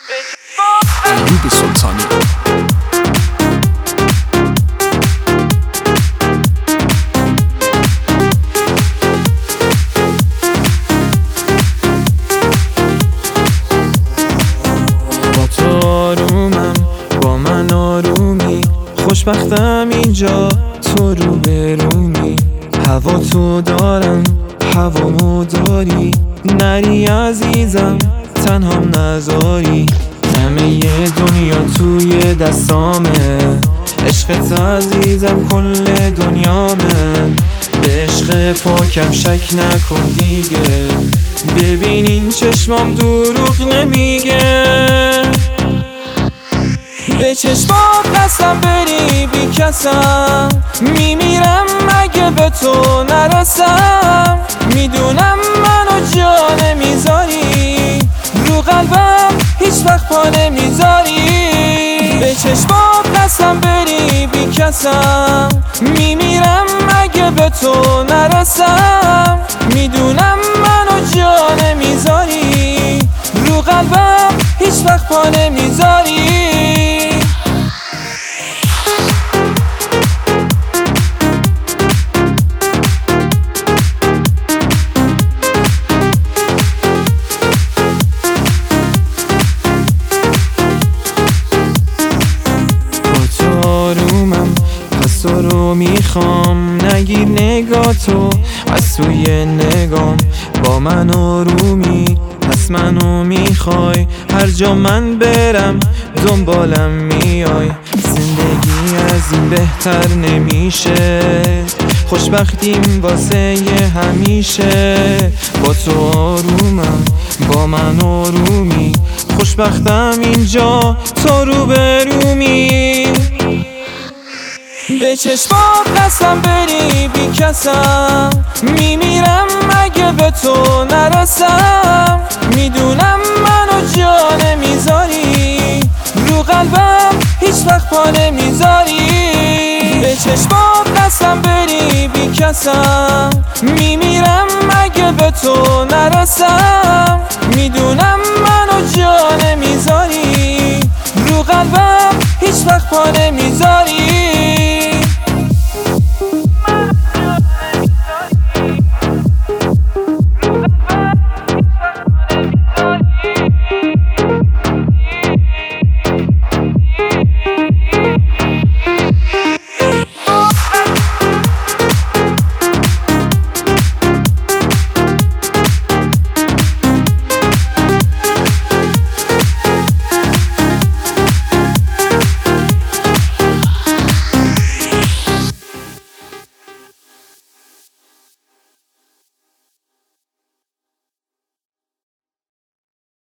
ایوب سلطانی. با تو آرومم، با من آرومی، خوشبختم اینجا تو روبرومی. هوا تو دارم، هوامو داری، نری عزیزم تنهام نذاری. همه دنیا توی دستامه، عشقت عزیزم کل دنیامه. به عشق پاکم شک نکن دیگه، ببین این چشمام دروغ نمیگه. به چشمات قسم بری بی کسم، میمیرم اگه به تو نرسم. میدونم منو جا نمیذاری، رو قلبم هیچ وقت پا نمیذاری. به چشمات قسم بری بی کسم، میمیرم اگه به تو نرسم. میدونم منو جا نمیذاری، رو قلبم هیچ وقت پا نمیذاری. پس تو رو میخوام، نگیر نگاه تو از توی نگام. با من آرومی، پس منو میخوای، هر جا من برم دنبالم میای. زندگی از این بهتر نمیشه، خوشبختیم واسه همیشه. با تو آرومم، با من آرومی، خوشبختم اینجا تو روبرومی. به چشمات قسم بری بی کسم، میمیرم اگه به تو نرسم. میدونم منو جا نمیذاری، رو قلبم هیچ وقت پا نمیذاری. به چشمات قسم بری بی کسم، میمیرم اگه به تو نرسم. میدونم